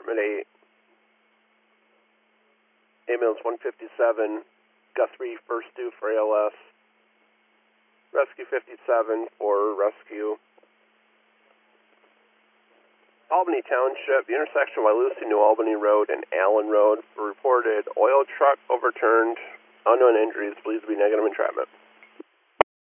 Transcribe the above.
Department 8. Ambulance 157, Guthrie first due for ALS. Rescue 57 for rescue. Albany Township, the intersection of Wyalusing New Albany Road and Allen Road, reported oil truck overturned, unknown injuries, believed to be negative entrapment.